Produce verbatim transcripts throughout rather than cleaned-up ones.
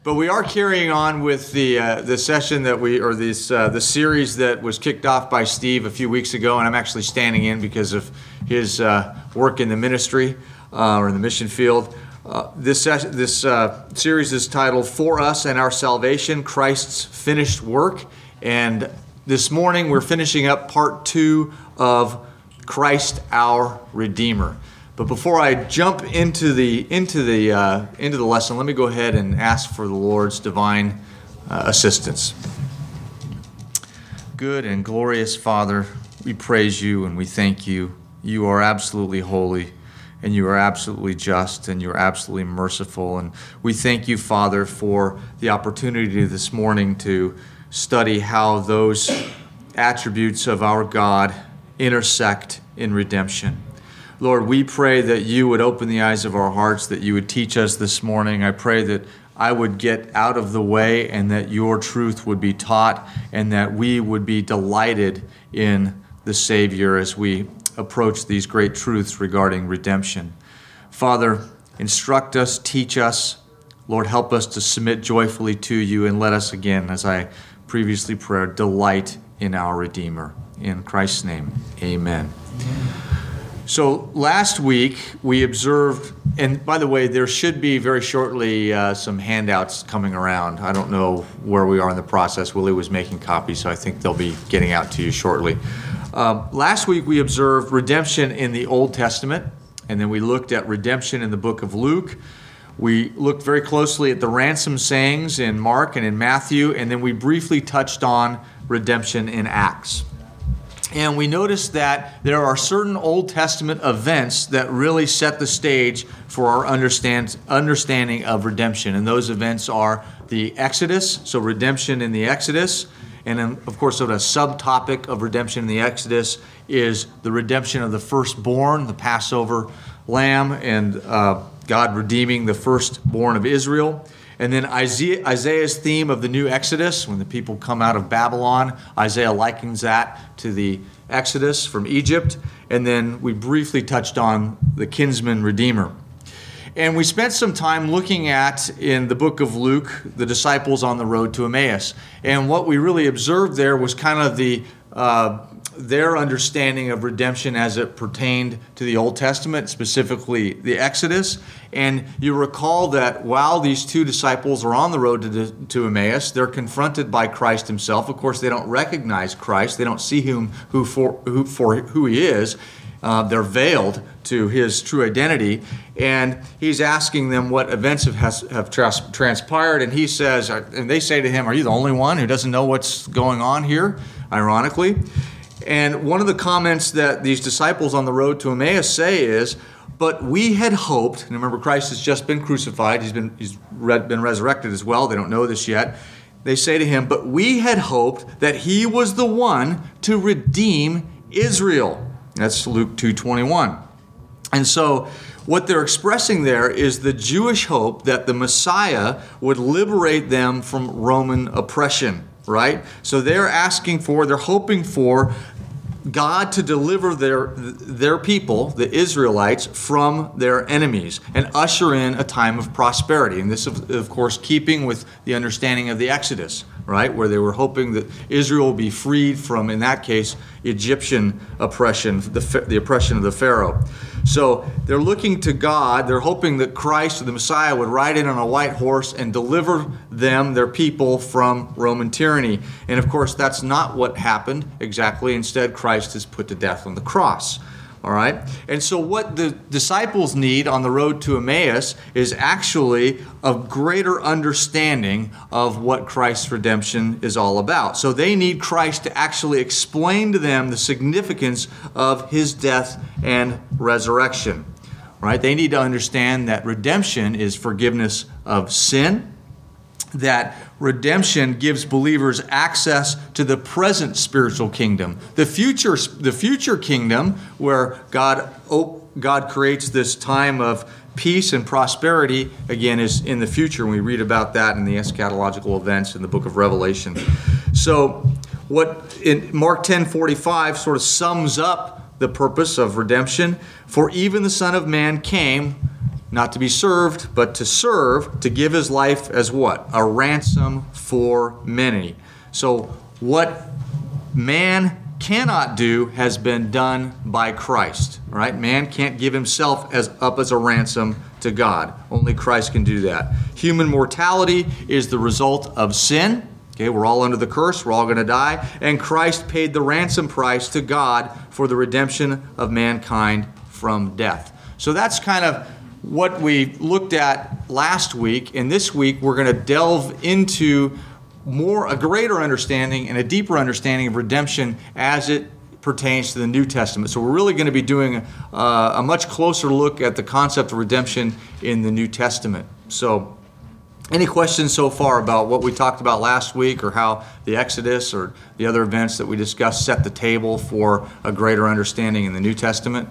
But we are carrying on with the uh, the session that we, or this uh, the series that was kicked off by Steve a few weeks ago, and I'm actually standing in because of his uh, work in the ministry uh, or in the mission field. Uh, this ses- this uh, series is titled "For Us and Our Salvation: Christ's Finished Work," and this morning we're finishing up part two of Christ our Redeemer. But before I jump into the into the uh, into the lesson, let me go ahead and ask for the Lord's divine uh, assistance. Good and glorious Father, we praise you and we thank you. You are absolutely holy, and you are absolutely just, and you are absolutely merciful. And we thank you, Father, for the opportunity this morning to study how those attributes of our God intersect in redemption. Lord, we pray that you would open the eyes of our hearts, that you would teach us this morning. I pray that I would get out of the way and that your truth would be taught and that we would be delighted in the Savior as we approach these great truths regarding redemption. Father, instruct us, teach us. Lord, help us to submit joyfully to you and let us again, as I previously prayed, delight in our Redeemer. In Christ's name, amen. Amen. So last week we observed, and by the way, there should be very shortly uh, some handouts coming around. I don't know where we are in the process. Willie was making copies, so I think they'll be getting out to you shortly. Um, last week we observed redemption in the Old Testament, and then we looked at redemption in the book of Luke. We looked very closely at the ransom sayings in Mark and in Matthew, and then we briefly touched on redemption in Acts. And we noticed that there are certain Old Testament events that really set the stage for our understand, understanding of redemption. And those events are the Exodus, so redemption in the Exodus. And then, of course, sort of a subtopic of redemption in the Exodus is the redemption of the firstborn, the Passover lamb, and uh, God redeeming the firstborn of Israel. And then Isaiah, Isaiah's theme of the new Exodus, when the people come out of Babylon, Isaiah likens that to the Exodus from Egypt. And then we briefly touched on the kinsman redeemer. And we spent some time looking at, in the book of Luke, the disciples on the road to Emmaus. And what we really observed there was kind of the uh, their understanding of redemption as it pertained to the Old Testament, specifically the Exodus. And you recall that while these two disciples are on the road to, to Emmaus, they're confronted by Christ himself. Of course, they don't recognize Christ. They don't see him who for who, for who he is. Uh, they're veiled to his true identity. And he's asking them what events have, has, have trans- transpired. And he says, and they say to him, "Are you the only one who doesn't know what's going on here?" Ironically. And one of the comments that these disciples on the road to Emmaus say is, "But we had hoped," and remember Christ has just been crucified, he's been he's been resurrected as well, they don't know this yet. They say to him, "But we had hoped that he was the one to redeem Israel." That's Luke two twenty-one. And so what they're expressing there is the Jewish hope that the Messiah would liberate them from Roman oppression, right? So they're asking for, they're hoping for God to deliver their their people, the Israelites, from their enemies and usher in a time of prosperity. And this, of, of course, keeping with the understanding of the Exodus, right, where they were hoping that Israel will be freed from, in that case, Egyptian oppression, the, the oppression of the Pharaoh. So they're looking to God. They're hoping that Christ, the Messiah, would ride in on a white horse and deliver them, their people, from Roman tyranny. And of course, that's not what happened exactly. Instead, Christ is put to death on the cross. All right? And so what the disciples need on the road to Emmaus is actually a greater understanding of what Christ's redemption is all about. So they need Christ to actually explain to them the significance of his death and resurrection. Right? They need to understand that redemption is forgiveness of sin, that redemption gives believers access to the present spiritual kingdom. The future, the future kingdom where God, God creates this time of peace and prosperity, again, is in the future. And we read about that in the eschatological events in the book of Revelation. So what in Mark ten forty-five sort of sums up the purpose of redemption. "For even the Son of Man came not to be served, but to serve, to give his life as what? A ransom for many. So what man cannot do has been done by Christ, right? Man can't give himself as up as a ransom to God. Only Christ can do that. Human mortality is the result of sin. Okay, we're all under the curse. We're all going to die. And Christ paid the ransom price to God for the redemption of mankind from death. So that's kind of what we looked at last week. And this week, we're going to delve into more, a greater understanding and a deeper understanding of redemption as it pertains to the New Testament. So we're really going to be doing uh, a much closer look at the concept of redemption in the New Testament. So any questions so far about what we talked about last week, or how the Exodus or the other events that we discussed set the table for a greater understanding in the New Testament?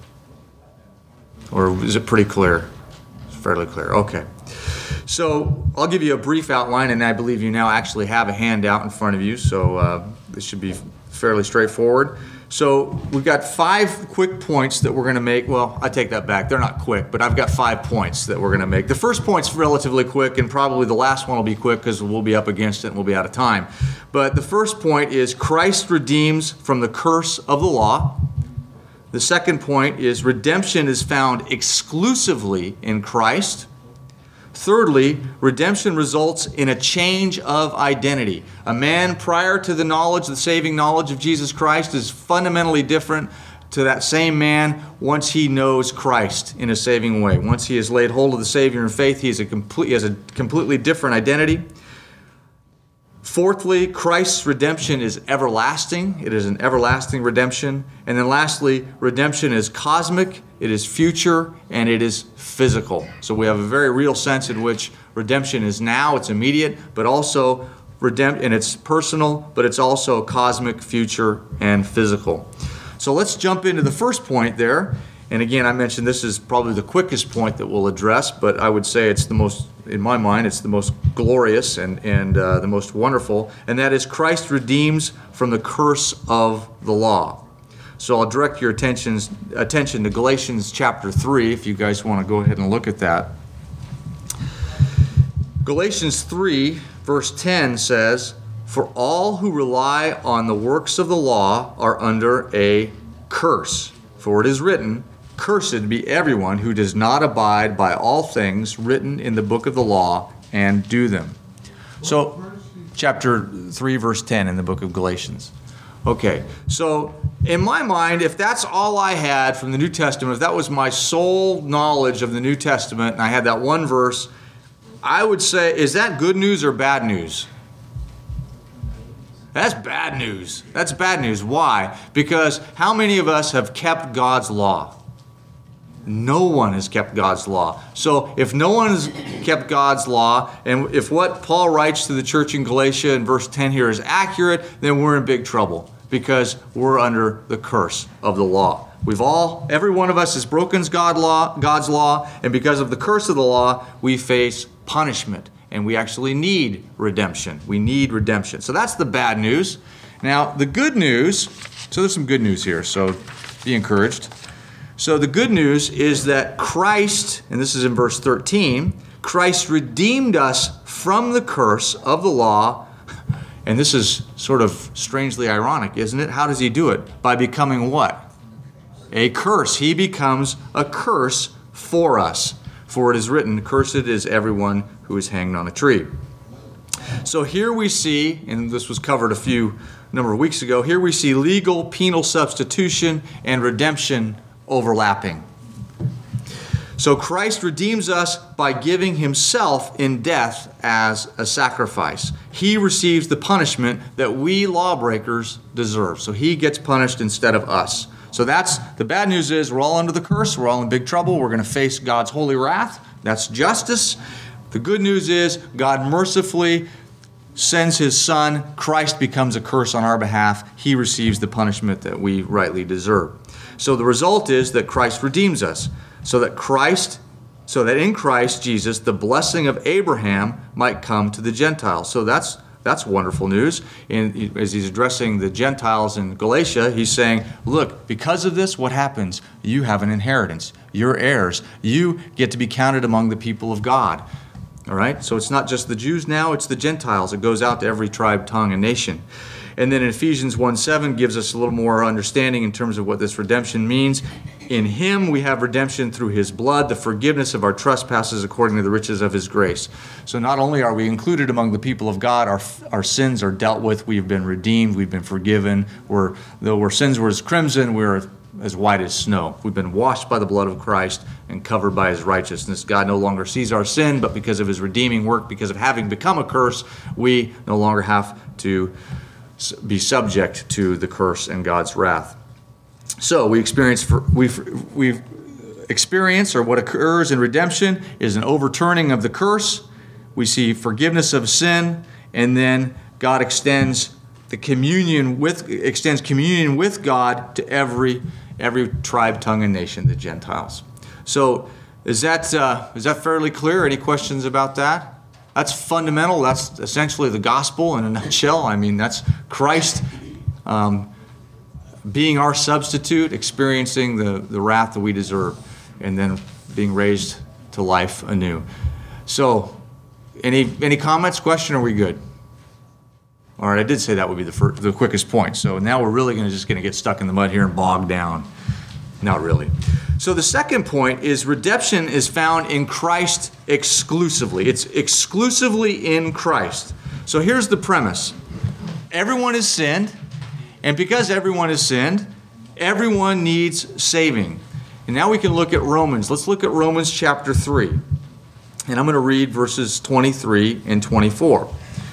Or is it pretty clear? It's fairly clear. Okay. So I'll give you a brief outline, and I believe you now actually have a handout in front of you, so uh, this should be fairly straightforward. So we've got five quick points that we're going to make. Well, I take that back. They're not quick, but I've got five points that we're going to make. The first point's relatively quick, and probably the last one will be quick because we'll be up against it and we'll be out of time. But the first point is Christ redeems from the curse of the law. The second point is redemption is found exclusively in Christ. Thirdly, redemption results in a change of identity. A man prior to the knowledge, the saving knowledge of Jesus Christ, is fundamentally different to that same man once he knows Christ in a saving way. Once he has laid hold of the Savior in faith, he, is a complete, he has a completely different identity. Fourthly, Christ's redemption is everlasting. It is an everlasting redemption. And then lastly, redemption is cosmic, it is future, and it is physical. So we have a very real sense in which redemption is now, it's immediate, but also redempt, and it's personal, but it's also cosmic, future, and physical. So let's jump into the first point there. And again, I mentioned this is probably the quickest point that we'll address, but I would say it's the most, in my mind, it's the most glorious and, and uh, the most wonderful, and that is Christ redeems from the curse of the law. So I'll direct your attentions, attention to Galatians chapter three, if you guys want to go ahead and look at that. Galatians three, verse ten says, "For all who rely on the works of the law are under a curse. For it is written, Cursed be everyone who does not abide by all things written in the book of the law and do them." So, chapter three, verse ten in the book of Galatians. Okay, so in my mind, if that's all I had from the New Testament, if that was my sole knowledge of the New Testament, and I had that one verse, I would say, is that good news or bad news? That's bad news. That's bad news. Why? Because how many of us have kept God's law? No one has kept God's law. So if no one has kept God's law, and if what Paul writes to the church in Galatia in verse ten here is accurate, then we're in big trouble because we're under the curse of the law. We've all, every one of us has broken God law, God's law, and because of the curse of the law, we face punishment. And we actually need redemption. We need redemption. So that's the bad news. Now, the good news, so there's some good news here, so be encouraged. So the good news is that Christ, and this is in verse thirteen, Christ redeemed us from the curse of the law. And this is sort of strangely ironic, isn't it? How does he do it? By becoming what? A curse. He becomes a curse for us. For it is written, Cursed is everyone who is hanged on a tree. So here we see, and this was covered a few number of weeks ago, here we see legal penal substitution and redemption overlapping. So Christ redeems us by giving himself in death as a sacrifice. He receives the punishment that we lawbreakers deserve. So he gets punished instead of us. So that's, the bad news is we're all under the curse. We're all in big trouble. We're going to face God's holy wrath. That's justice. The good news is God mercifully sends his son. Christ becomes a curse on our behalf. He receives the punishment that we rightly deserve. So the result is that Christ redeems us. So that Christ, so that in Christ Jesus, the blessing of Abraham might come to the Gentiles. So that's That's wonderful news. And as he's addressing the Gentiles in Galatia, he's saying, look, because of this, what happens? You have an inheritance. You're heirs. You get to be counted among the people of God. All right? So it's not just the Jews now, it's the Gentiles. It goes out to every tribe, tongue, and nation. And then in Ephesians one seven gives us a little more understanding in terms of what this redemption means. In him we have redemption through his blood, the forgiveness of our trespasses according to the riches of his grace. So not only are we included among the people of God, our our sins are dealt with, we've been redeemed, we've been forgiven. We're, though our sins were as crimson, we're as white as snow. We've been washed by the blood of Christ and covered by his righteousness. God no longer sees our sin, but because of his redeeming work, because of having become a curse, we no longer have to be subject to the curse and God's wrath. So we experience, we've, we've experienced, or what occurs in redemption is an overturning of the curse. We see forgiveness of sin, and then God extends the communion with extends communion with God to every every tribe, tongue, and nation, the Gentiles. So is that uh, is that fairly clear? Any questions about that? That's fundamental. That's essentially the gospel in a nutshell. I mean, that's Christ um, being our substitute, experiencing the, the wrath that we deserve, and then being raised to life anew. So, any any comments, question, or are we good? All right, I did say that would be the first, the quickest point. So now we're really going to just going to get stuck in the mud here and bog down. Not really. So the second point is redemption is found in Christ exclusively. It's exclusively in Christ. So here's the premise. Everyone has sinned, and because everyone has sinned, everyone needs saving. And now we can look at Romans. Let's look at Romans chapter three. And I'm going to read verses twenty-three and twenty-four.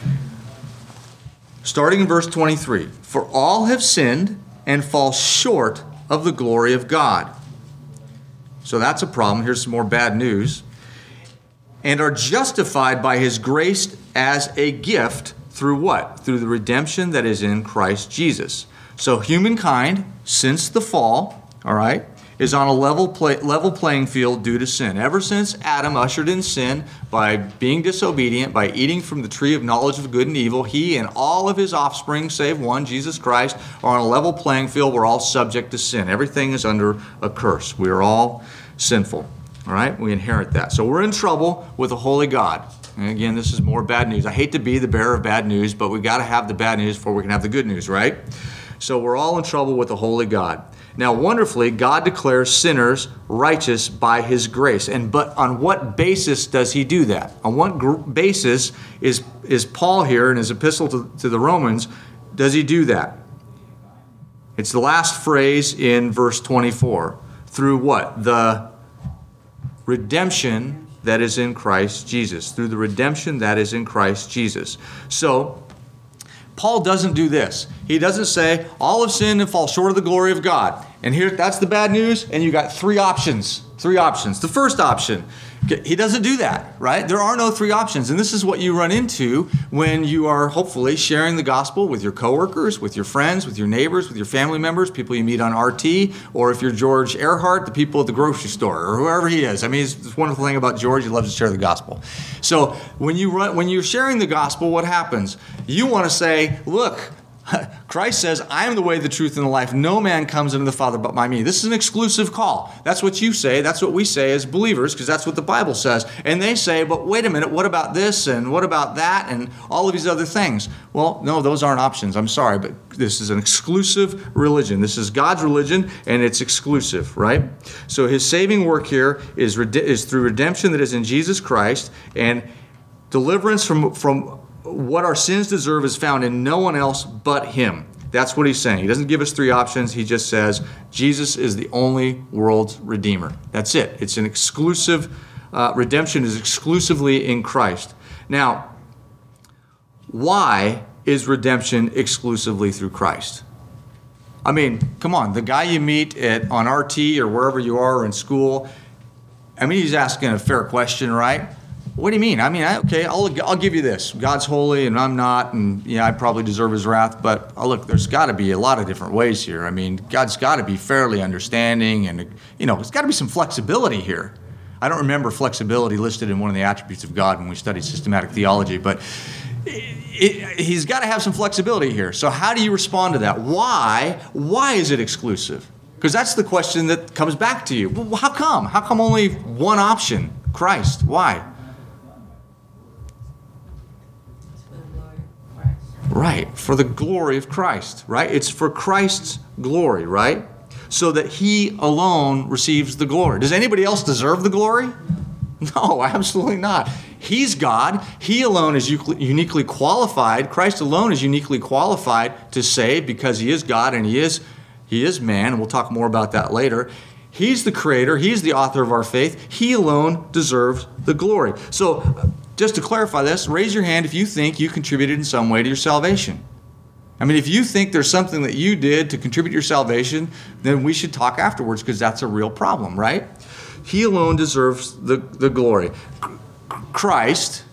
Starting in verse twenty-three. For all have sinned and fall short of the glory of God. So that's a problem. Here's some more bad news. And are justified by his grace as a gift through what? Through the redemption that is in Christ Jesus. So humankind, since the fall, all right, is on a level play, level playing field due to sin. Ever since Adam ushered in sin by being disobedient, by eating from the tree of knowledge of good and evil, he and all of his offspring, save one, Jesus Christ, are on a level playing field. We're all subject to sin. Everything is under a curse. We are all sinful. All right? We inherit that. So we're in trouble with a holy God. And again, this is more bad news. I hate to be the bearer of bad news, but we got to have the bad news before we can have the good news, right? So we're all in trouble with a holy God. Now, wonderfully, God declares sinners righteous by his grace. And but on what basis does he do that? On what gr- basis is, is Paul here in his epistle to, to the Romans, does he do that? It's the last phrase in verse twenty-four. Through what? The redemption that is in Christ Jesus. Through the redemption that is in Christ Jesus. So, Paul doesn't do this. He doesn't say, all have sinned and fall short of the glory of God. And here, that's the bad news, and you got three options. Three options. The first option, he doesn't do that, right? There are no three options. And this is what you run into when you are hopefully sharing the gospel with your coworkers, with your friends, with your neighbors, with your family members, people you meet on R T, or if you're George Earhart, the people at the grocery store, or whoever he is. I mean, it's this wonderful thing about George, he loves to share the gospel. So when you run, when you're sharing the gospel, what happens? You want to say, look, Christ says, I am the way, the truth, and the life. No man comes into the Father but by me. This is an exclusive call. That's what you say. That's what we say as believers, because that's what the Bible says. And they say, but wait a minute, what about this and what about that and all of these other things? Well, no, those aren't options. I'm sorry, but this is an exclusive religion. This is God's religion, and it's exclusive, right? So his saving work here is, is through redemption that is in Jesus Christ, and deliverance from from what our sins deserve is found in no one else but him. That's what he's saying. He doesn't give us three options. He just says Jesus is the only world's redeemer. That's it. It's an exclusive, uh, redemption is exclusively in Christ. Now, why is redemption exclusively through Christ? I mean, come on, the guy you meet at on R T or wherever you are or in school, I mean, he's asking a fair question, right? What do you mean? I mean, I, okay, I'll I'll give you this. God's holy and I'm not, and yeah, I probably deserve his wrath, but oh, look, there's got to be a lot of different ways here. I mean, God's got to be fairly understanding, and, you know, there's got to be some flexibility here. I don't remember flexibility listed in one of the attributes of God when we studied systematic theology, but it, it, he's got to have some flexibility here. So how do you respond to that? Why? Why is it exclusive? Because that's the question that comes back to you. Well, how come? How come only one option? Christ. Why? Right, for the glory of Christ, right? It's for Christ's glory, right? So that he alone receives the glory. Does anybody else deserve the glory? No, absolutely not. He's God. He alone is uniquely qualified. Christ alone is uniquely qualified to save because he is God and he is, he is man. And we'll talk more about that later. He's the creator. He's the author of our faith. He alone deserves the glory. So just to clarify this, raise your hand if you think you contributed in some way to your salvation. I mean, if you think there's something that you did to contribute to your salvation, then we should talk afterwards because that's a real problem, right? He alone deserves the, the glory. Christ,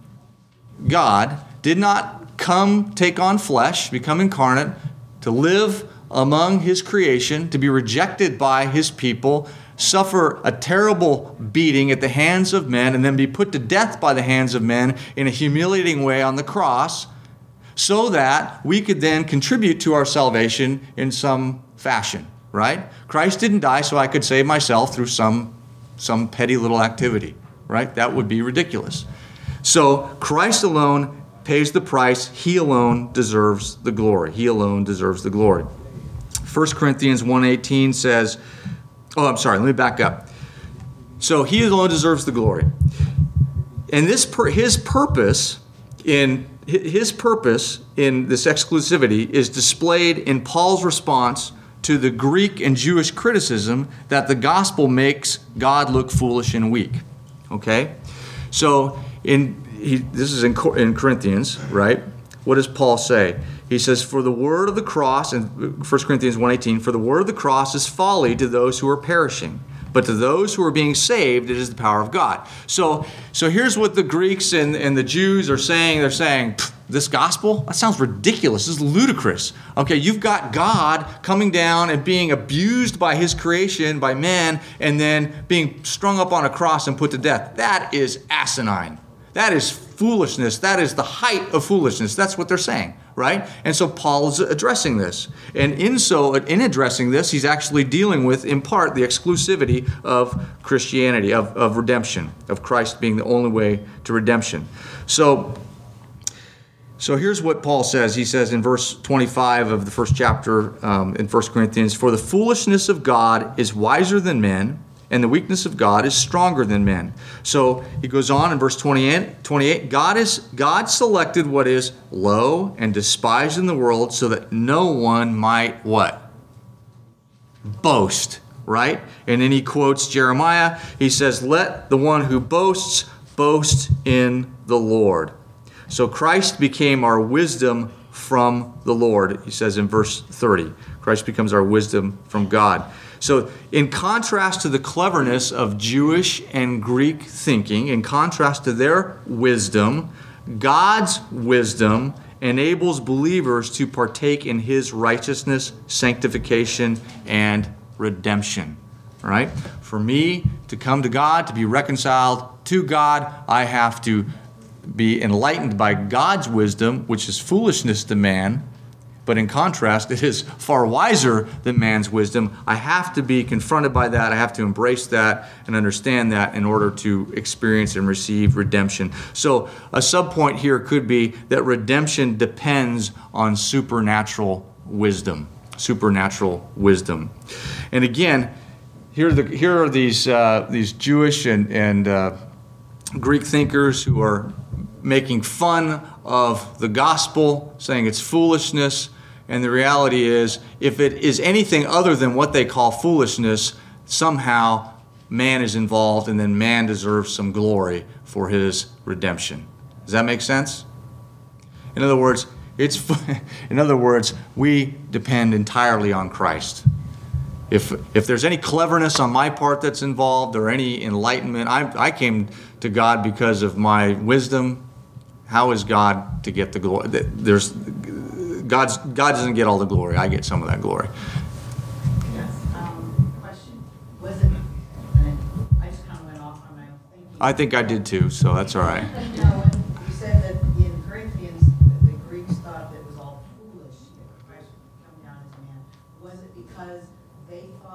God, did not come take on flesh, become incarnate, to live among his creation, to be rejected by his people, suffer a terrible beating at the hands of men, and then be put to death by the hands of men in a humiliating way on the cross, so that we could then contribute to our salvation in some fashion, right? Christ didn't die so I could save myself through some, some petty little activity, right? That would be ridiculous. So Christ alone pays the price. He alone deserves the glory. He alone deserves the glory. First Corinthians one eighteen says, oh, I'm sorry, let me back up. So he alone deserves the glory. And this per, his purpose in his purpose in this exclusivity is displayed in Paul's response to the Greek and Jewish criticism that the gospel makes God look foolish and weak. Okay? So in he, this is in, in Corinthians, right? What does Paul say? He says, for the word of the cross, in First Corinthians one eighteen, for the word of the cross is folly to those who are perishing, but to those who are being saved, it is the power of God. So, so here's what the Greeks and, and the Jews are saying. They're saying, this gospel? That sounds ridiculous. This is ludicrous. Okay, you've got God coming down and being abused by his creation, by men, and then being strung up on a cross and put to death. That is asinine. That is foolishness. That is the height of foolishness. That's what they're saying, right? And so Paul is addressing this. And in so, in addressing this, he's actually dealing with, in part, the exclusivity of Christianity, of, of redemption, of Christ being the only way to redemption. So, so here's what Paul says. He says in verse twenty-five of the first chapter um, in First Corinthians, for the foolishness of God is wiser than men, and the weakness of God is stronger than men. So he goes on in verse twenty-eight, twenty-eight, God is God selected what is low and despised in the world so that no one might what? Boast, right? And then he quotes Jeremiah. He says, let the one who boasts boast in the Lord. So Christ became our wisdom from the Lord, he says in verse thirty. Christ becomes our wisdom from God. So in contrast to the cleverness of Jewish and Greek thinking, in contrast to their wisdom, God's wisdom enables believers to partake in his righteousness, sanctification, and redemption. Right? For me to come to God, to be reconciled to God, I have to be enlightened by God's wisdom, which is foolishness to man. But in contrast, it is far wiser than man's wisdom. I have to be confronted by that. I have to embrace that and understand that in order to experience and receive redemption. So a subpoint here could be that redemption depends on supernatural wisdom. Supernatural wisdom. And again, here are, the, here are these, uh, these Jewish and, and uh, Greek thinkers who are making fun of the gospel, saying it's foolishness. And the reality is, if it is anything other than what they call foolishness, somehow man is involved, and then man deserves some glory for his redemption. Does that make sense? In other words, it's in other words, we depend entirely on Christ. If if there's any cleverness on my part that's involved, or any enlightenment, I I came to God because of my wisdom. How is God to get the glory? There's God's God doesn't get all the glory. I get some of that glory. Yes. Um, question: was it? And I just kind of went off on my own thinking. I think I did too, so that's all right. No, when you said that in Corinthians, that the Greeks thought that it was all foolish that Christ would come down as a man. Was it because they thought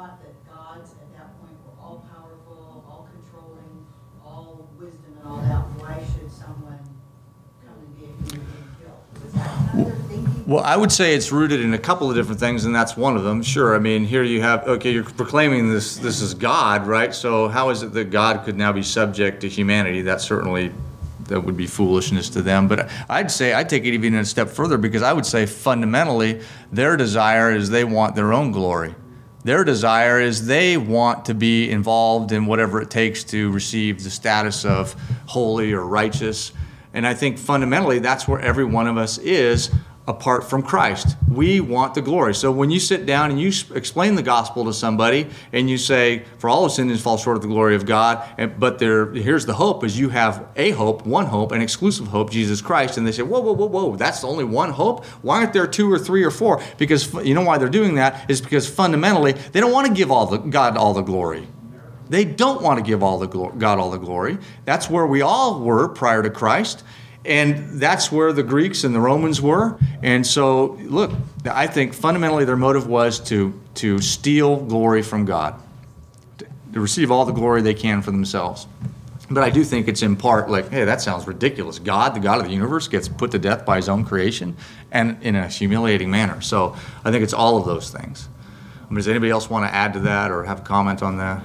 Well, I would say it's rooted in a couple of different things, and that's one of them. Sure, I mean, here you have, okay, you're proclaiming this this is God, right? So how is it that God could now be subject to humanity? That certainly, that would be foolishness to them. But I'd say, I'd take it even a step further, because I would say fundamentally, their desire is they want their own glory. Their desire is they want to be involved in whatever it takes to receive the status of holy or righteous. And I think fundamentally that's where every one of us is apart from Christ. We want the glory. So when you sit down and you explain the gospel to somebody and you say, for all of sin and fall short of the glory of God, and, but there, here's the hope, is you have a hope, one hope, an exclusive hope, Jesus Christ. And they say, whoa, whoa, whoa, whoa, that's the only one hope? Why aren't there two or three or four? Because you know why they're doing that is because fundamentally they don't want to give all the God all the glory. They don't want to give all the glo- God all the glory. That's where we all were prior to Christ. And that's where the Greeks and the Romans were. And so, look, I think fundamentally their motive was to, to steal glory from God, to, to receive all the glory they can for themselves. But I do think it's in part like, hey, that sounds ridiculous. God, the God of the universe, gets put to death by his own creation, and in a humiliating manner. So I think it's all of those things. I mean, does anybody else want to add to that or have a comment on that?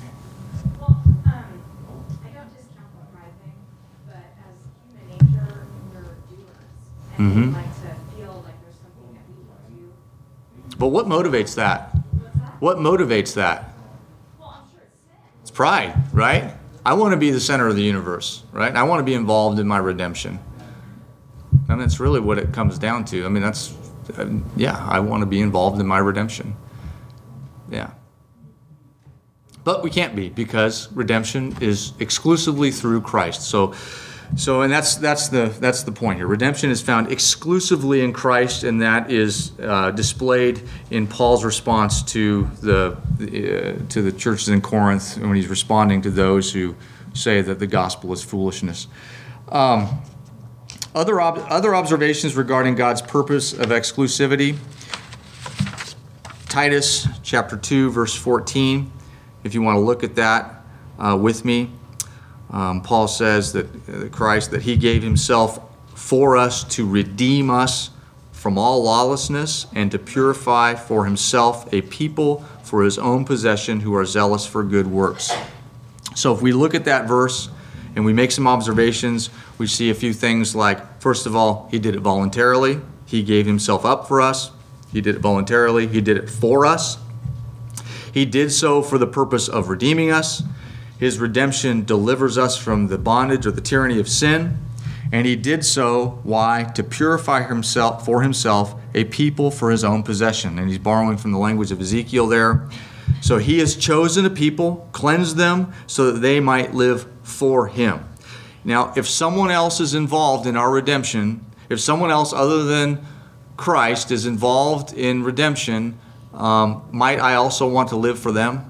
Mm-hmm. Like to feel like there's something that we can do. But what motivates that? What's that? What motivates that? Well, I'm sure it's sin. It's pride, right? I want to be the center of the universe, right? I want to be involved in my redemption. And that's really what it comes down to. I mean, that's, uh, yeah, I want to be involved in my redemption. Yeah. But we can't be, because redemption is exclusively through Christ. So, So, and that's that's the that's the point here. Redemption is found exclusively in Christ, and that is uh, displayed in Paul's response to the uh, to the churches in Corinth when he's responding to those who say that the gospel is foolishness. Um, other ob- other observations regarding God's purpose of exclusivity. Titus chapter two, verse fourteen. If you want to look at that uh, with me. Um, Paul says that uh, Christ, that he gave himself for us to redeem us from all lawlessness and to purify for himself a people for his own possession who are zealous for good works. So if we look at that verse and we make some observations, we see a few things like, first of all, he did it voluntarily. He gave himself up for us. He did it voluntarily. He did it for us. He did so for the purpose of redeeming us. His redemption delivers us from the bondage or the tyranny of sin. And he did so, why? To purify himself for himself a people for his own possession. And he's borrowing from the language of Ezekiel there. So he has chosen a people, cleansed them, so that they might live for him. Now, if someone else is involved in our redemption, if someone else other than Christ is involved in redemption, um, might I also want to live for them?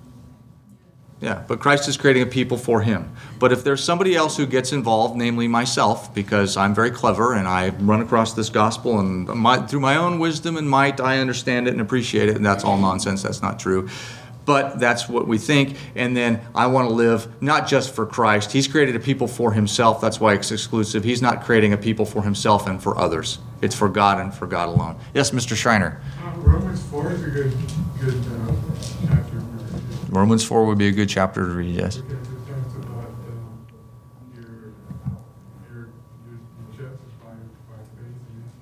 Yeah, but Christ is creating a people for him. But if there's somebody else who gets involved, namely myself, because I'm very clever and I run across this gospel and my, through my own wisdom and might, I understand it and appreciate it, and that's all nonsense, that's not true. But that's what we think, and then I want to live not just for Christ. He's created a people for himself, that's why it's exclusive. He's not creating a people for himself and for others. It's for God and for God alone. Yes, Mister Schreiner. Uh, Romans four is a good, good uh, chapter. Romans four would be a good chapter to read, yes. Because it talks about um, you're, you're, you're justified by faith,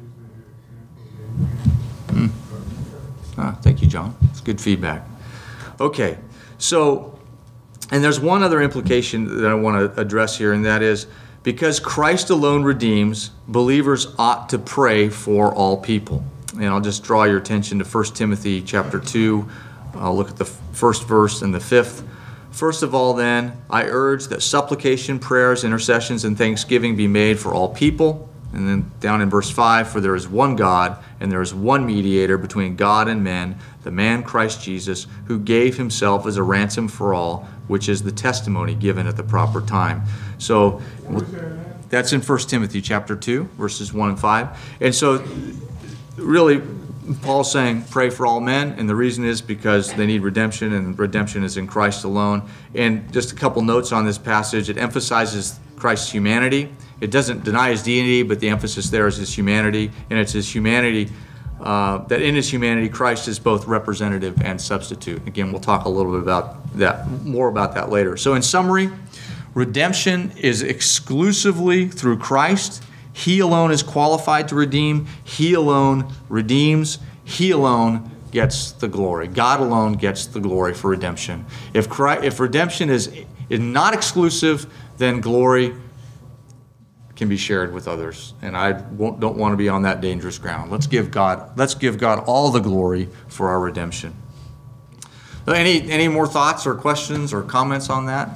and it's usually an example of Ah, thank you, John. It's good feedback. Okay, so, and there's one other implication that I want to address here, and that is, because Christ alone redeems, believers ought to pray for all people. And I'll just draw your attention to First Timothy chapter two. I'll look at the first verse and the fifth. First of all, then, I urge that supplication, prayers, intercessions, and thanksgiving be made for all people. And then down in verse five, for there is one God, and there is one mediator between God and men, the man Christ Jesus, who gave himself as a ransom for all, which is the testimony given at the proper time. So that's in First Timothy chapter two, verses one and five. And so really, Paul's saying, pray for all men, and the reason is because they need redemption, and redemption is in Christ alone. And just a couple notes on this passage. It emphasizes Christ's humanity. It doesn't deny his deity, but the emphasis there is his humanity, and it's his humanity, uh, that in his humanity, Christ is both representative and substitute. Again, we'll talk a little bit about that, more about that later. So in summary, redemption is exclusively through Christ. He alone is qualified to redeem. He alone redeems. He alone gets the glory. God alone gets the glory for redemption. If Christ, if redemption is, is not exclusive, then glory can be shared with others. And I won't, don't want to be on that dangerous ground. Let's give God, let's give God all the glory for our redemption. Any, any more thoughts or questions or comments on that?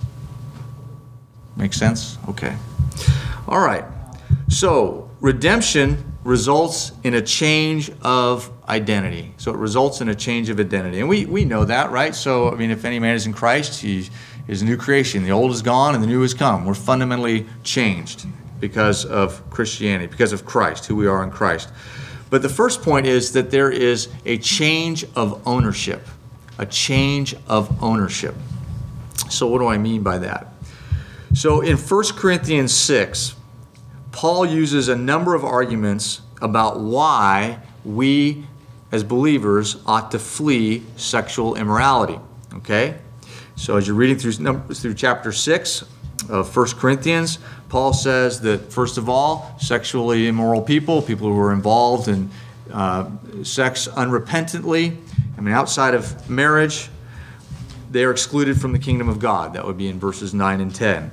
Make sense? Okay. All right. So redemption results in a change of identity. So it results in a change of identity. And we, we know that, right? So, I mean, if any man is in Christ, he is a new creation. The old is gone and the new has come. We're fundamentally changed because of Christianity, because of Christ, who we are in Christ. But the first point is that there is a change of ownership. A change of ownership. So what do I mean by that? So in First Corinthians six, Paul uses a number of arguments about why we as believers ought to flee sexual immorality. Okay? So as you're reading through, through chapter six of First Corinthians, Paul says that, first of all, sexually immoral people, people who are involved in uh, sex unrepentantly, I mean, outside of marriage, they are excluded from the kingdom of God. That would be in verses nine and ten.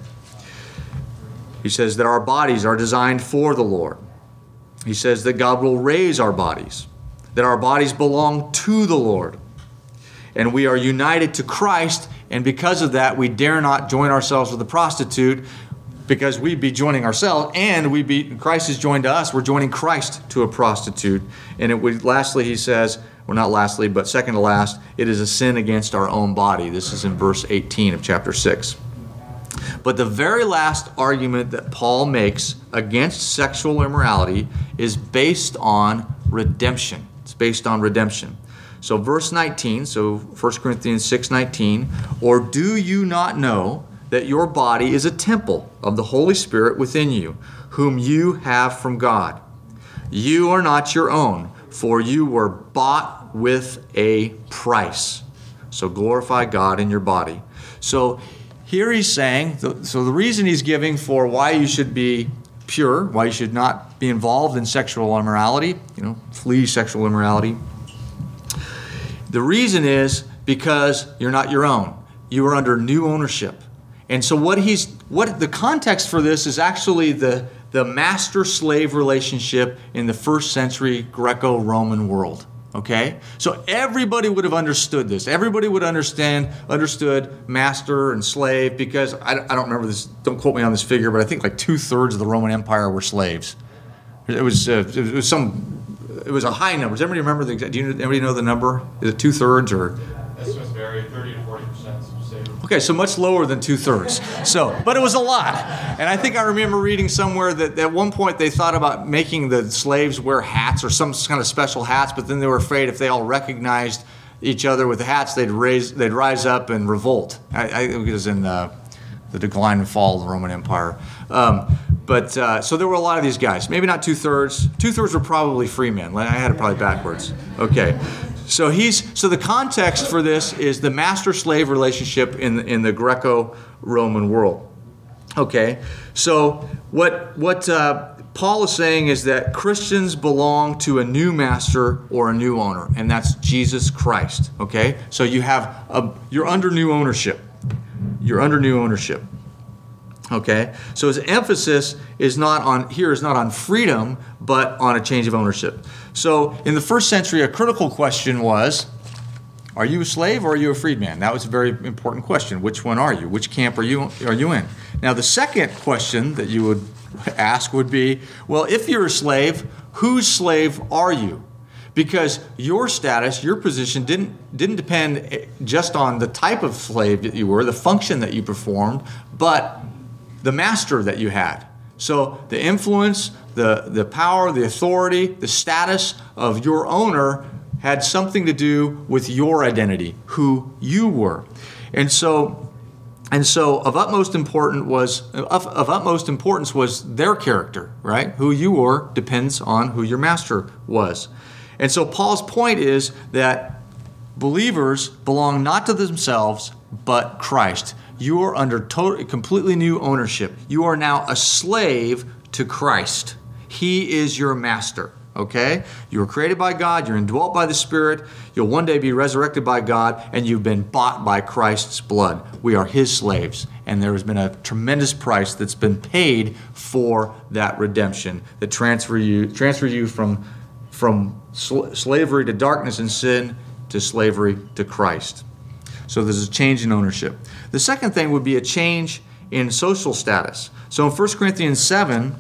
He says that our bodies are designed for the Lord. He says that God will raise our bodies, that our bodies belong to the Lord. And we are united to Christ, and because of that, we dare not join ourselves with a prostitute, because we'd be joining ourselves, and we be Christ is joined to us. We're joining Christ to a prostitute. And it would, lastly, he says, well, not lastly, but second to last, it is a sin against our own body. This is in verse eighteen of chapter six. But the very last argument that Paul makes against sexual immorality is based on redemption. It's based on redemption. So verse nineteen, so First Corinthians six nineteen, or do you not know that your body is a temple of the Holy Spirit within you, whom you have from God? You are not your own, for you were bought with a price. So glorify God in your body. So here he's saying, so the reason he's giving for why you should be pure, why you should not be involved in sexual immorality, you know, flee sexual immorality. The reason is because you're not your own. You are under new ownership. And so what he's, what the context for this is actually the, the master-slave relationship in the first century Greco-Roman world. Okay? So everybody would have understood this. Everybody would understand, understood master and slave, because I, I don't remember this, don't quote me on this figure, but I think like two-thirds of the Roman Empire were slaves. It was, uh, it was some, it was a high number. Does everybody remember the exact, do you, anybody know the number? Is it two-thirds or? Estimates vary, thirty to forty percent. Okay, so much lower than two-thirds. So, but it was a lot. And I think I remember reading somewhere that at one point they thought about making the slaves wear hats or some kind of special hats, but then they were afraid if they all recognized each other with the hats, they'd raise, they'd rise up and revolt. I, I think it was in uh, the decline and fall of the Roman Empire. Um, but uh, so there were a lot of these guys. Maybe not two-thirds. Two-thirds were probably free men. I had it probably backwards. Okay. So he's so the context for this is the master-slave relationship in in the Greco-Roman world. Okay, so what what uh, Paul is saying is that Christians belong to a new master or a new owner, and that's Jesus Christ. Okay, so you have a you're under new ownership. You're under new ownership. Okay, so his emphasis is not on here is not on freedom, but on a change of ownership. So in the first century, a critical question was, are you a slave or are you a freedman? That was a very important question. Which one are you? Which camp are you are you in? Now the second question that you would ask would be, well, if you're a slave, whose slave are you? Because your status, your position didn't didn't depend just on the type of slave that you were, the function that you performed, but the master that you had. So the influence, the, the power, the authority, the status of your owner had something to do with your identity, who you were. And so And so of utmost important was of, of utmost importance was their character, right? Who you were depends on who your master was. And so Paul's point is that believers belong not to themselves, but Christ. You are under total, completely new ownership. You are now a slave to Christ. He is your master, okay? You were created by God. You're indwelt by the Spirit. You'll one day be resurrected by God, and you've been bought by Christ's blood. We are his slaves, and there has been a tremendous price that's been paid for that redemption that transfer you, transfer you from, from sl- slavery to darkness and sin to slavery to Christ. So there's a change in ownership. The second thing would be a change in social status. So in First Corinthians seven,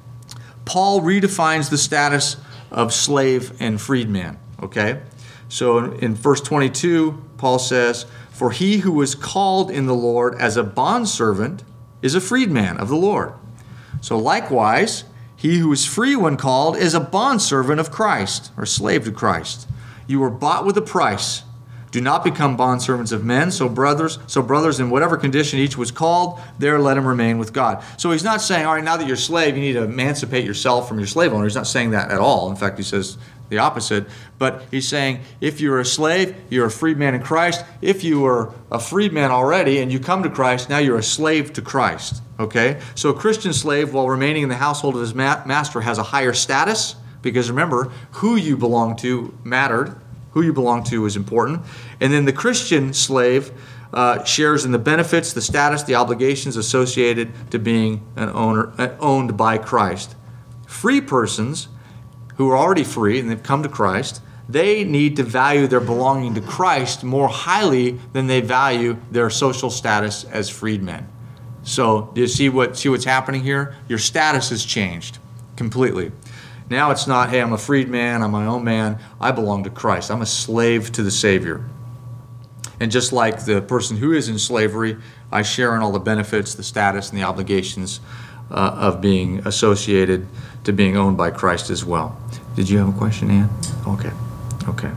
Paul redefines the status of slave and freedman, okay? So in verse twenty-two, Paul says, "For he who was called in the Lord as a bondservant is a freedman of the Lord. So likewise, he who is free when called is a bondservant of Christ," or slave to Christ. "You were bought with a price. Do not become bondservants of men. So brothers, so brothers, in whatever condition each was called, there let him remain with God." So he's not saying, all right, now that you're a slave, you need to emancipate yourself from your slave owner. He's not saying that at all. In fact, he says the opposite. But he's saying, if you're a slave, you're a freedman in Christ. If you were a freedman already and you come to Christ, now you're a slave to Christ. Okay? So a Christian slave, while remaining in the household of his ma- master, has a higher status, because remember, who you belong to mattered. Who you belong to is important. And then the Christian slave uh, shares in the benefits, the status, the obligations associated to being an owner, uh, owned by Christ. Free persons who are already free and they've come to Christ, they need to value their belonging to Christ more highly than they value their social status as freedmen. So do you see what see what's happening here? Your status has changed completely. Now it's not, hey, I'm a freedman, I'm my own man, I belong to Christ. I'm a slave to the Savior. And just like the person who is in slavery, I share in all the benefits, the status, and the obligations uh, of being associated to being owned by Christ as well. Did you have a question, Ann? Okay. Okay.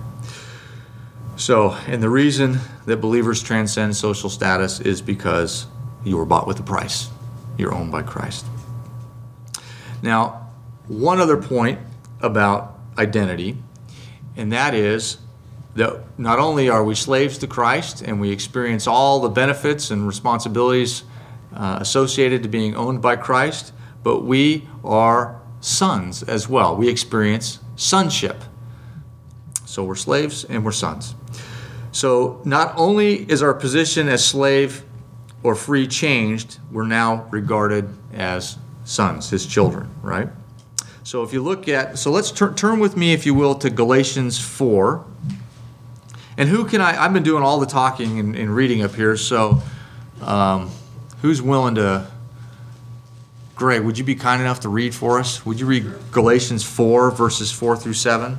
So, and the reason that believers transcend social status is because you were bought with a price. You're owned by Christ. Now, one other point about identity, and that is that not only are we slaves to Christ and we experience all the benefits and responsibilities uh, associated to being owned by Christ, but we are sons as well. We experience sonship. So we're slaves and we're sons. So not only is our position as slave or free changed, we're now regarded as sons, his children, right? So if you look at, so let's tur- turn with me, if you will, to Galatians four. And who can I, I've been doing all the talking and, and reading up here, so um, who's willing to, Greg, would you be kind enough to read for us? Would you read Galatians four, verses four through seven?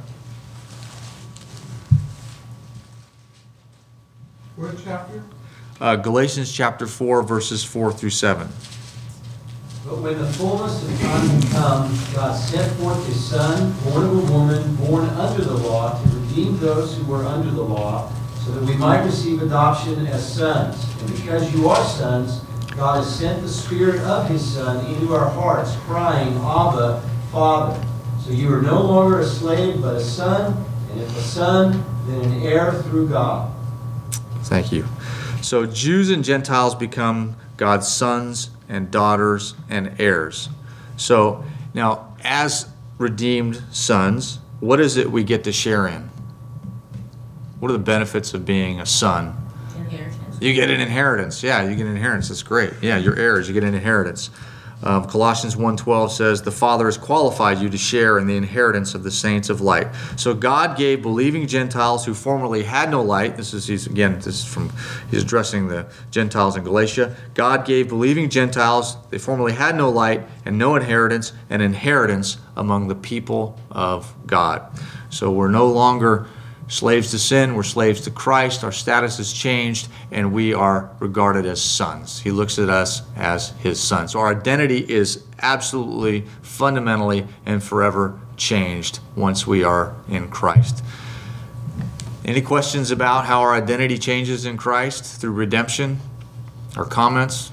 What chapter? Uh, Galatians chapter four, verses four through seven. But when the fullness of time had come, God sent forth his Son, born of a woman, born under the law, to redeem those who were under the law, so that we might receive adoption as sons. And because you are sons, God has sent the Spirit of his Son into our hearts, crying, Abba, Father. So you are no longer a slave, but a son, and if a son, then an heir through God. Thank you. So Jews and Gentiles become God's sons and daughters and heirs. So now, as redeemed sons, what is it we get to share in? What are the benefits of being a son? Inheritance. You get an inheritance. Yeah, you get an inheritance. That's great. Yeah, you're heirs. You get an inheritance. Um, Colossians one twelve says, the Father has qualified you to share in the inheritance of the saints of light. So God gave believing Gentiles who formerly had no light, this is, he's, again, this is from, he's addressing the Gentiles in Galatia. God gave believing Gentiles, they formerly had no light and no inheritance, an inheritance among the people of God. So we're no longer slaves to sin, we're slaves to Christ, our status has changed, and we are regarded as sons. He looks at us as his sons. So our identity is absolutely, fundamentally, and forever changed once we are in Christ. Any questions about how our identity changes in Christ through redemption? or comments?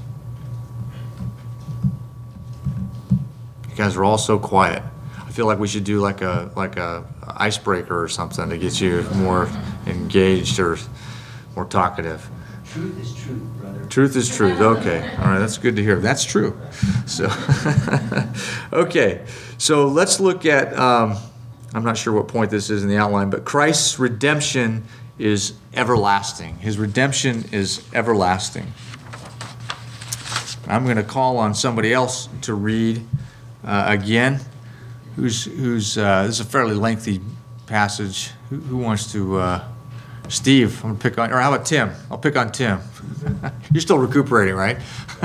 You guys are all so quiet. I feel like we should do like a like a icebreaker or something to get you more engaged or more talkative. Truth is truth, brother. Truth is truth. Okay. All right. That's good to hear. That's true. So, okay. So let's look at, um, I'm not sure what point this is in the outline, but Christ's redemption is everlasting. His redemption is everlasting. I'm going to call on somebody else to read uh, again. Who's, who's, uh, this is a fairly lengthy passage. Who, who wants to, uh, Steve, I'm going to pick on, or how about Tim? I'll pick on Tim. You're still recuperating, right?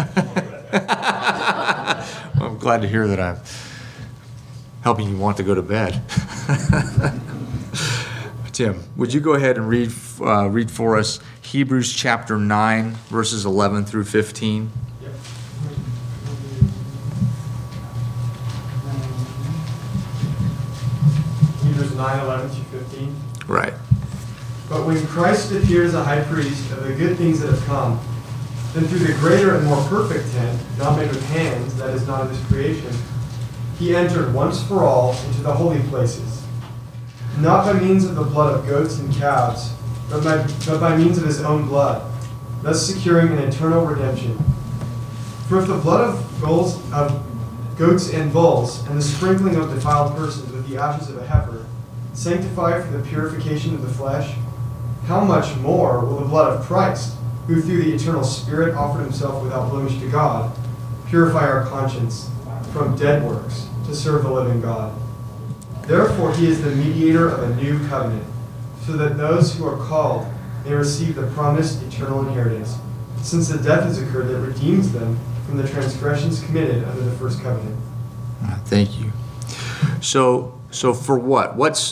Well, I'm glad to hear that I'm helping you want to go to bed. Tim, would you go ahead and read uh, read for us Hebrews chapter nine, verses eleven through fifteen? Yep. Hebrews nine, eleven through fifteen. Right. But when Christ appeared as a high priest of the good things that have come, then through the greater and more perfect tent, not made with hands, that is not of his creation, he entered once for all into the holy places, not by means of the blood of goats and calves, but by, but by means of his own blood, thus securing an eternal redemption. For if the blood of bulls, of goats and bulls, and the sprinkling of defiled persons with the ashes of a heifer, sanctify for the purification of the flesh, how much more will the blood of Christ, who through the eternal Spirit offered himself without blemish to God, purify our conscience from dead works to serve the living God? Therefore he is the mediator of a new covenant, so that those who are called may receive the promised eternal inheritance, since the death has occurred that redeems them from the transgressions committed under the first covenant. Uh, Thank you. So, so for what? What's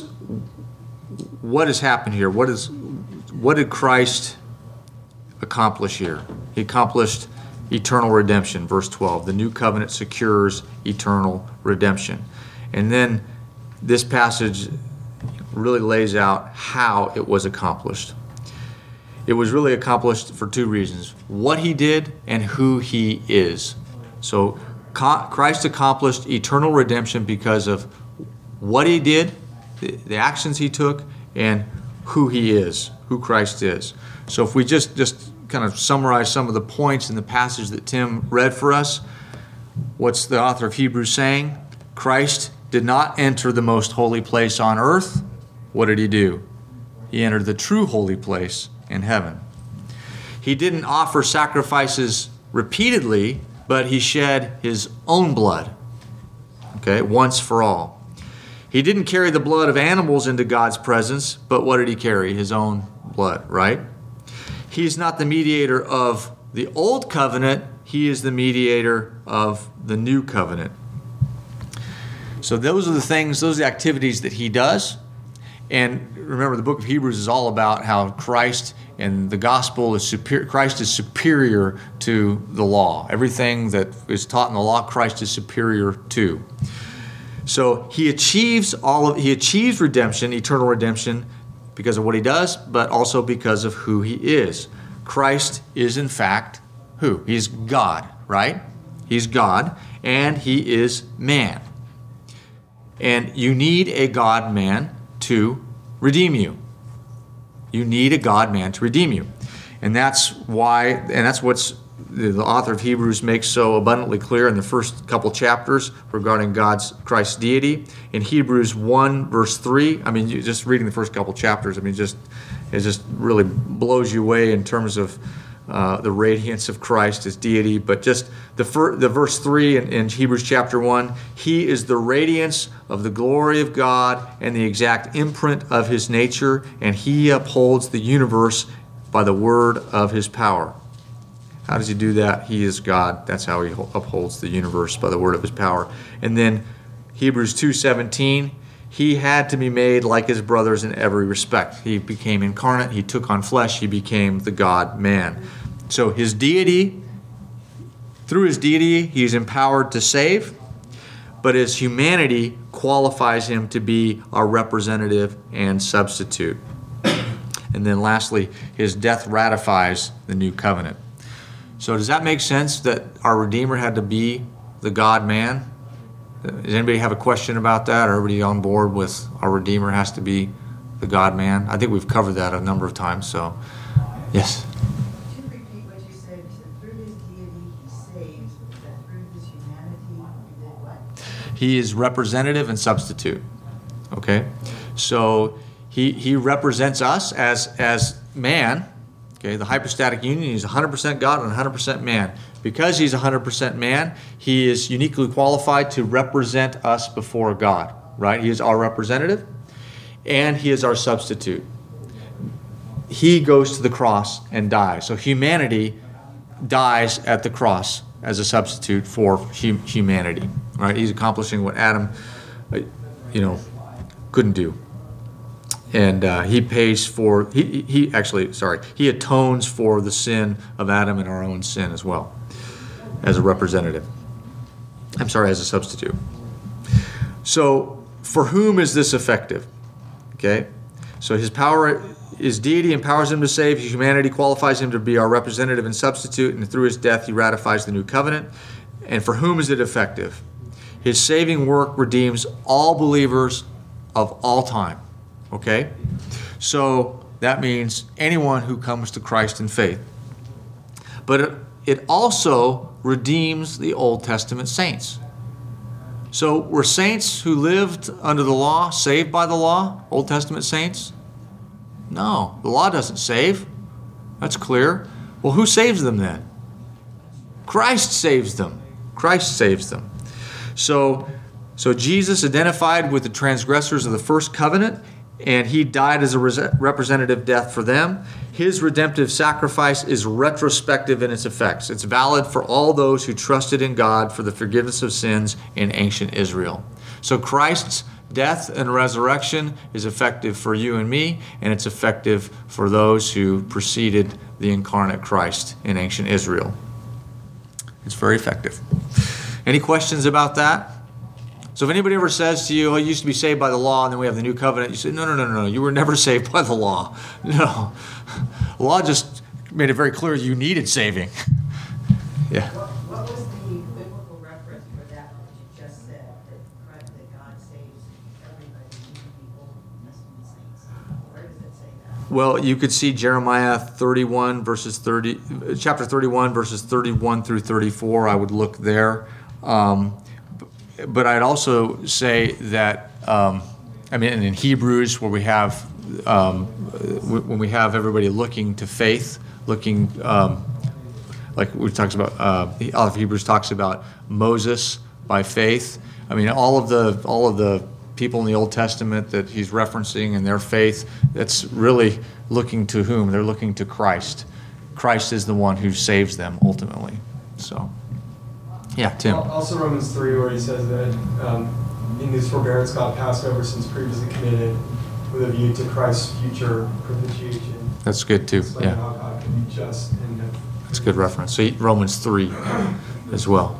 what has happened here? What is what did Christ accomplish here? He accomplished eternal redemption. Verse twelve. The new covenant secures eternal redemption, and then this passage really lays out how it was accomplished. It was really accomplished for two reasons: what he did and who he is. So Christ accomplished eternal redemption because of what he did, the, the actions he took, and who he is, who Christ is. So if we just, just kind of summarize some of the points in the passage that Tim read for us, what's the author of Hebrews saying? Christ did not enter the most holy place on earth. What did he do? He entered the true holy place in heaven. He didn't offer sacrifices repeatedly, but he shed his own blood, okay, once for all. He didn't carry the blood of animals into God's presence, but what did he carry? His own blood, right? He's not the mediator of the old covenant. He is the mediator of the new covenant. So those are the things, those are the activities that he does. And remember, the book of Hebrews is all about how Christ and the gospel is superior. Christ is superior to the law. Everything that is taught in the law, Christ is superior to. So he achieves all of he achieves redemption, eternal redemption, because of what he does, but also because of who he is. Christ is in fact who? He's God, right? He's God, and he is man. And you need a God-man to redeem you. You need a God-man to redeem you. And that's why, and that's what's the, the author of Hebrews makes so abundantly clear in the first couple chapters regarding God's, Christ's deity. In Hebrews one, verse three, I mean, you, just reading the first couple chapters, I mean, just it just really blows you away in terms of uh, the radiance of Christ, his deity. But just the, fir- the verse three in, in Hebrews chapter one, he is the radiance of the glory of God and the exact imprint of his nature, and he upholds the universe by the word of his power. How does he do that? He is God. That's how he upholds the universe, by the word of his power. And then Hebrews two seventeen, he had to be made like his brothers in every respect. He became incarnate. He took on flesh. He became the God-man. So his deity, through his deity, he is empowered to save, but his humanity qualifies him to be our representative and substitute. And then lastly, his death ratifies the new covenant. So does that make sense that our Redeemer had to be the God-man? Does anybody have a question about that? Are everybody on board with our Redeemer has to be the God-man? I think we've covered that a number of times, so yes. Could you repeat what you said? You said through his deity he saves, but that through his humanity he did what? He is representative and substitute. Okay? So he he represents us as as man. Okay, the hypostatic union, he's one hundred percent God and one hundred percent man. Because he's one hundred percent man, he is uniquely qualified to represent us before God, right? He is our representative and he is our substitute. He goes to the cross and dies. So humanity dies at the cross as a substitute for hum- humanity, right? He's accomplishing what Adam, uh, you know, couldn't do. And uh, he pays for, he, he actually, sorry, he atones for the sin of Adam and our own sin as well, as a representative. I'm sorry, as a substitute. So, for whom is this effective? Okay? So his power, his deity empowers him to save, his humanity qualifies him to be our representative and substitute, and through his death he ratifies the new covenant. And for whom is it effective? His saving work redeems all believers of all time. Okay? So that means anyone who comes to Christ in faith. But it, it also redeems the Old Testament saints. So were saints who lived under the law saved by the law? Old Testament saints? No, the law doesn't save. That's clear. Well, who saves them then? Christ saves them. Christ saves them. So, so Jesus identified with the transgressors of the first covenant, and he died as a representative death for them. His redemptive sacrifice is retrospective in its effects. It's valid for all those who trusted in God for the forgiveness of sins in ancient Israel. So Christ's death and resurrection is effective for you and me, and it's effective for those who preceded the incarnate Christ in ancient Israel. It's very effective. Any questions about that? So if anybody ever says to you, oh, you used to be saved by the law, and then we have the new covenant, you say, no, no, no, no, you were never saved by the law. No. The law just made it very clear you needed saving. Yeah. What, what was the biblical reference for that which you just said, that Christ, that God saves everybody, even the Old Testament saints? Where does it say that? Well, you could see Jeremiah thirty-one verses thirty, chapter thirty-one verses thirty-one through thirty-four. I would look there. Um, but I'd also say that, um, I mean, in Hebrews, where we have, um, when we have everybody looking to faith, looking, um, like we talks about, uh, the author of Hebrews talks about Moses by faith. I mean, all of the all of the people in the Old Testament that he's referencing and their faith, that's really looking to whom? They're looking to Christ. Christ is the one who saves them ultimately. So, yeah, Tim. Also Romans three, where he says that um, in his forbearance God passed over sins previously committed with a view to Christ's future propitiation. That's good too, Explaining yeah. how God can be just and have That's a good reference. So Romans three as well.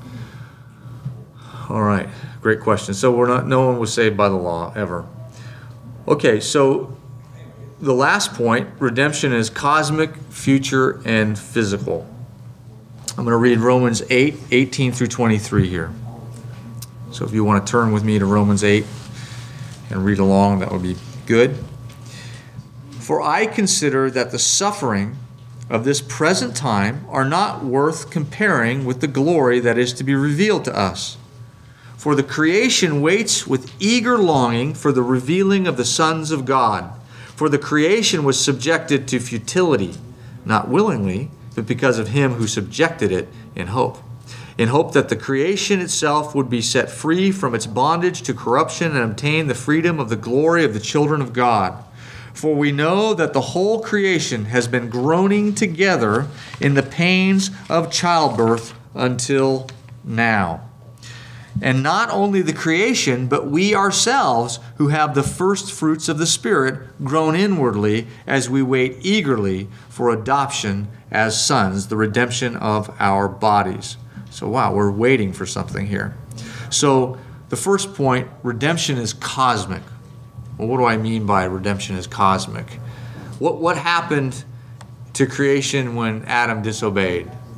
All right, great question. So we're not. No one was saved by the law ever. Okay, so the last point, redemption is cosmic, future, and physical. I'm going to read Romans eight, eighteen through twenty-three here. So if you want to turn with me to Romans eight and read along, that would be good. For I consider that the suffering of this present time are not worth comparing with the glory that is to be revealed to us. For the creation waits with eager longing for the revealing of the sons of God. For the creation was subjected to futility, not willingly, but because of him who subjected it in hope. In hope that the creation itself would be set free from its bondage to corruption and obtain the freedom of the glory of the children of God. For we know that the whole creation has been groaning together in the pains of childbirth until now. And not only the creation, but we ourselves who have the first fruits of the Spirit groan inwardly as we wait eagerly for adoption as sons, the redemption of our bodies. So wow, we're waiting for something here. So the first point, redemption is cosmic. Well, what do I mean by redemption is cosmic? What, what happened to creation when Adam disobeyed?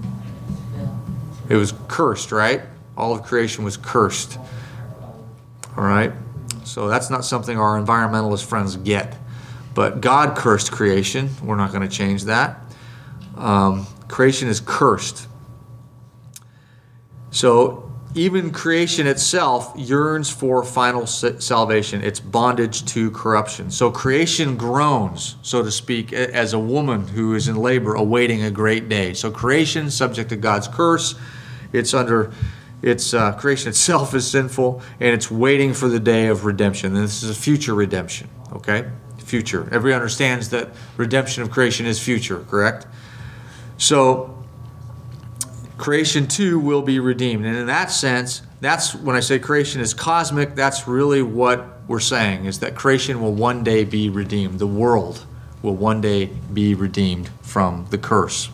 It was cursed, right? All of creation was cursed. All right? So that's not something our environmentalist friends get. But God cursed creation. We're not going to change that. Um, creation is cursed. So even creation itself yearns for final salvation. It's bondage to corruption. So creation groans, so to speak, as a woman who is in labor awaiting a great day. So creation, subject to God's curse, it's under, it's uh, creation itself is sinful, and it's waiting for the day of redemption. And this is a future redemption, okay? Future. Everybody understands that redemption of creation is future, correct? So creation too will be redeemed. And in that sense, that's when I say creation is cosmic, that's really what we're saying, is that creation will one day be redeemed. The world will one day be redeemed from the curse.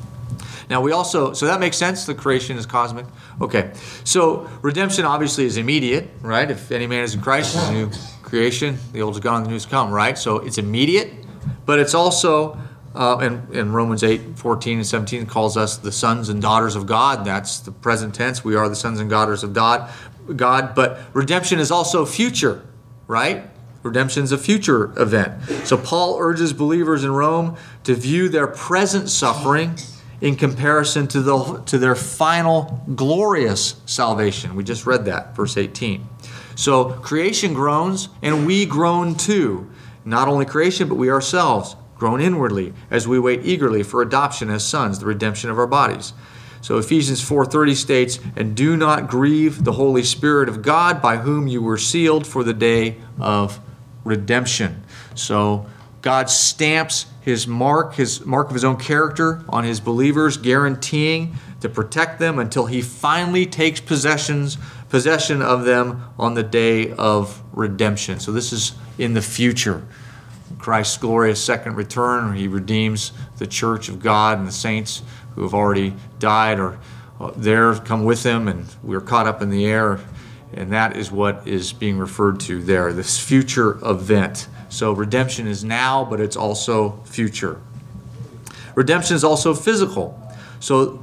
Now we also, so that makes sense, the creation is cosmic? Okay. So redemption obviously is immediate, right? If any man is in Christ, is a new creation. The old is gone, the new has come, right? So it's immediate, but it's also Uh, and, and Romans eight, fourteen and seventeen calls us the sons and daughters of God. That's the present tense. We are the sons and daughters of God. God. But redemption is also future, right? Redemption is a future event. So Paul urges believers in Rome to view their present suffering in comparison to, the, to their final glorious salvation. We just read that, verse eighteen. So creation groans, and we groan too. Not only creation, but we ourselves groan inwardly as we wait eagerly for adoption as sons, the redemption of our bodies. So Ephesians four thirty states, "And do not grieve the Holy Spirit of God, by whom you were sealed for the day of redemption." So God stamps his mark, his mark of his own character on his believers, guaranteeing to protect them until he finally takes possessions, possession of them on the day of redemption. So this is in the future. Christ's glorious second return, where he redeems the church of God and the saints who have already died or there come with him, and we're caught up in the air. And that is what is being referred to there, this future event. So redemption is now, but it's also future. Redemption is also physical. So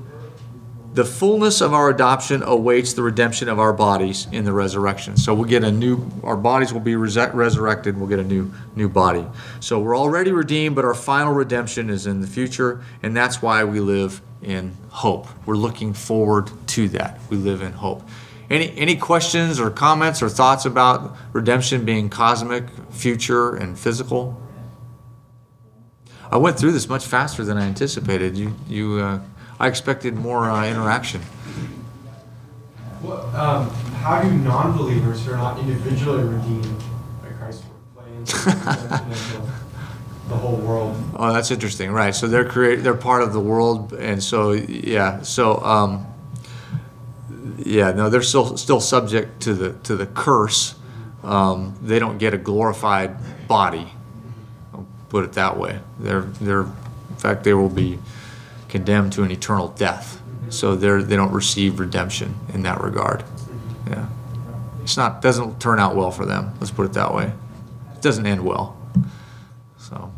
the fullness of our adoption awaits the redemption of our bodies in the resurrection. So we'll get a new, our bodies will be res- resurrected, we'll get a new new body. So we're already redeemed, but our final redemption is in the future, and that's why we live in hope. We're looking forward to that. We live in hope. Any any questions or comments or thoughts about redemption being cosmic, future, and physical? I went through this much faster than I anticipated. You you. Uh, I expected more uh, interaction. Well, um, how do non-believers who are not individually redeemed by Christ's work play into the redemption of the whole world? Oh, that's interesting, right? So they're create, they're part of the world, and so yeah, so um, yeah, no, they're still still subject to the to the curse. Um, they don't get a glorified body. I'll put it that way. They're they're in fact they will be condemned to an eternal death. So they're they don't receive redemption in that regard. Yeah, it's not doesn't turn out well for them. Let's put it that way. It doesn't end well. So,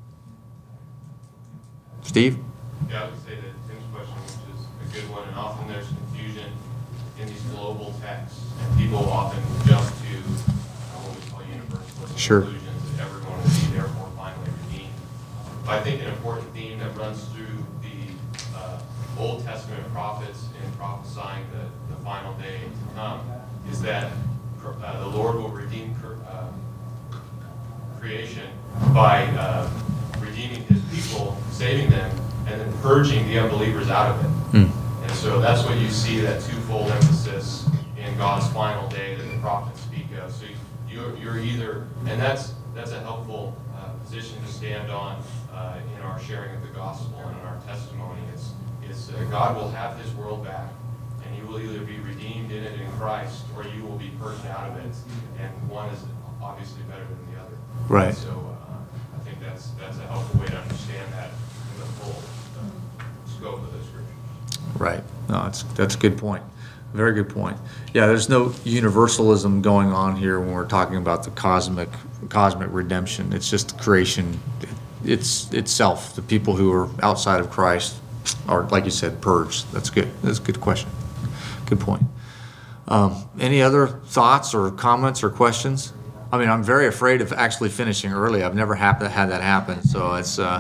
Steve? Yeah, I would say that Tim's question, which is a good one, and often there's confusion in these global texts, and people often jump to uh, what we call universalist Sure. conclusions that everyone will be therefore finally redeemed. But I think an important theme that runs through the uh, Old Testament prophets in prophesying the, the final day to come is that uh, the Lord will redeem uh, creation by uh, redeeming his people, saving them, and then purging the unbelievers out of it. Hmm. And so that's what you see, that twofold emphasis in God's final day that the prophets speak of. So you're, you're either, and that's that's a helpful uh, position to stand on uh, in our sharing of the gospel and in our testimony. It's, it's uh, God will have his world back, and you will either be redeemed in it in Christ, or you will be purged out of it. And one is obviously better than the other. Right. So uh, I think that's that's a helpful way to understand that in the full uh, scope of the scriptures. Right. No, that's that's a good point. Very good point. Yeah, there's no universalism going on here when we're talking about the cosmic cosmic redemption. It's just creation. It's itself. The people who are outside of Christ or like you said, purged. That's good. That's a good question. Good point. Um, any other thoughts or comments or questions? I mean, I'm very afraid of actually finishing early. I've never happen- had that happen, so it's. Uh,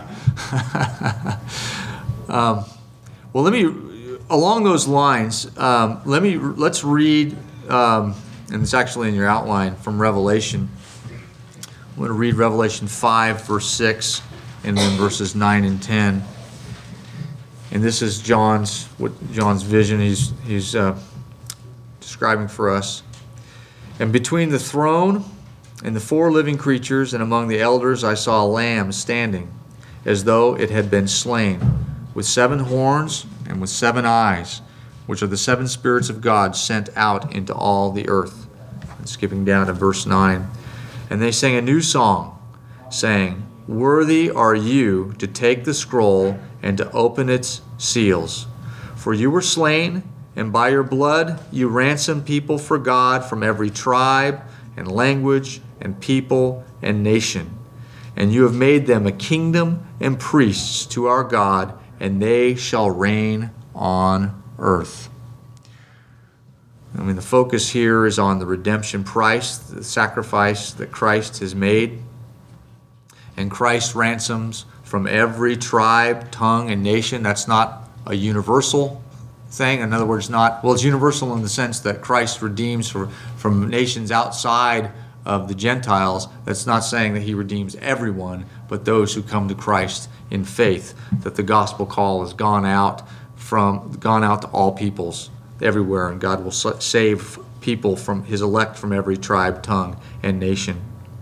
um, well, let me. Along those lines, um, let me let's read, um, and it's actually in your outline from Revelation. I'm going to read Revelation five, verse six, and then verses nine and ten. And this is John's what John's vision he's he's uh, describing for us. And between the throne and the four living creatures and among the elders I saw a lamb standing, as though it had been slain, with seven horns and with seven eyes, which are the seven spirits of God sent out into all the earth. And skipping down to verse nine. And they sang a new song, saying, Worthy are you to take the scroll and to open its seals. For you were slain, and by your blood you ransomed people for God from every tribe and language and people and nation. And you have made them a kingdom and priests to our God, and they shall reign on earth. I mean, the focus here is on the redemption price, the sacrifice that Christ has made. And Christ ransoms from every tribe, tongue, and nation. That's not a universal thing. In other words, not, well, it's universal in the sense that Christ redeems for, from nations outside of the Gentiles. That's not saying that he redeems everyone, but those who come to Christ in faith, that the gospel call has gone out from gone out to all peoples everywhere, and God will save people from his elect from every tribe, tongue, and nation.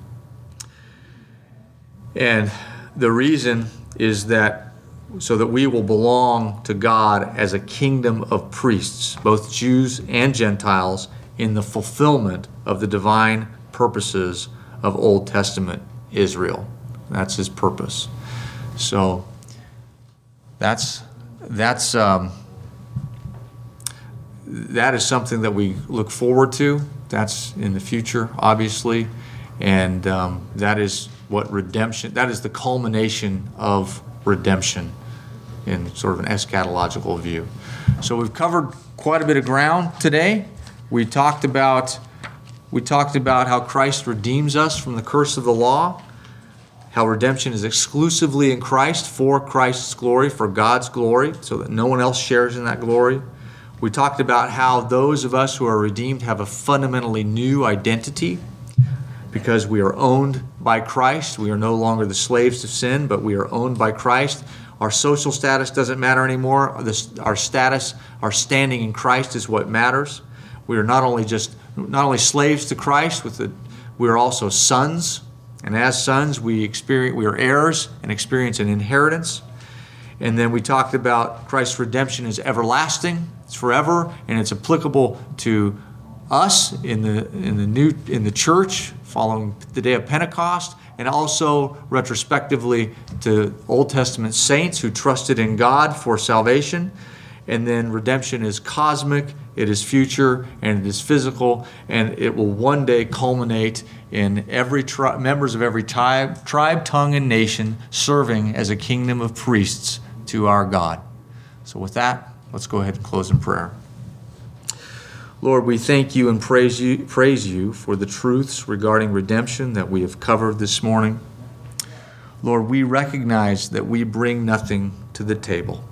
And the reason is that so that we will belong to God as a kingdom of priests, both Jews and Gentiles, in the fulfillment of the divine purposes of Old Testament Israel. That's his purpose. So that's that's um, that is something that we look forward to. That's in the future, obviously, and um, that is what redemption. That is the culmination of redemption in sort of an eschatological view. So we've covered quite a bit of ground today. We talked about we talked about how Christ redeems us from the curse of the law, how redemption is exclusively in Christ for Christ's glory, for God's glory, so that no one else shares in that glory. We talked about how those of us who are redeemed have a fundamentally new identity because we are owned by Christ. We are no longer the slaves of sin, but we are owned by Christ. Our social status doesn't matter anymore. Our status, our standing in Christ is what matters. We are not only just not only slaves to Christ, with the, we are also sons. And as sons, we experience we are heirs and experience an inheritance. And then we talked about Christ's redemption is everlasting. It's forever, and it's applicable to us in the in the new in the church following the day of Pentecost, and also retrospectively to Old Testament saints who trusted in God for salvation. And then redemption is cosmic, it is future, and it is physical, and it will one day culminate in every tri- members of every tribe, tribe, tongue, and nation serving as a kingdom of priests to our God. So with that, let's go ahead and close in prayer. Lord, we thank you and praise you, praise you for the truths regarding redemption that we have covered this morning. Lord, we recognize that we bring nothing to the table.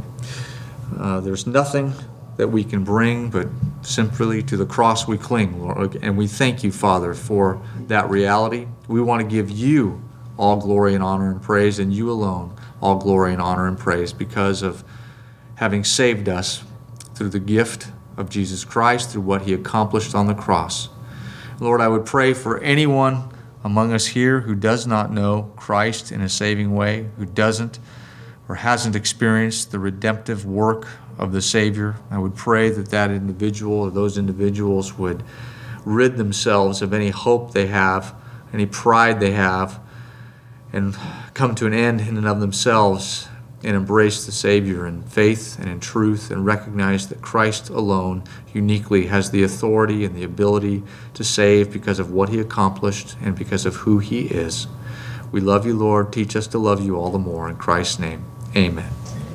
Uh, there's nothing that we can bring but simply to the cross we cling, Lord. And we thank you, Father, for that reality. We want to give you all glory and honor and praise, and you alone all glory and honor and praise because of having saved us through the gift of Jesus Christ, through what he accomplished on the cross. Lord, I would pray for anyone among us here who does not know Christ in a saving way, who doesn't or hasn't experienced the redemptive work of the Savior. I would pray that that individual or those individuals would rid themselves of any hope they have, any pride they have, and come to an end in and of themselves and embrace the Savior in faith and in truth and recognize that Christ alone uniquely has the authority and the ability to save because of what he accomplished and because of who he is. We love you, Lord. Teach us to love you all the more. In Christ's name, amen.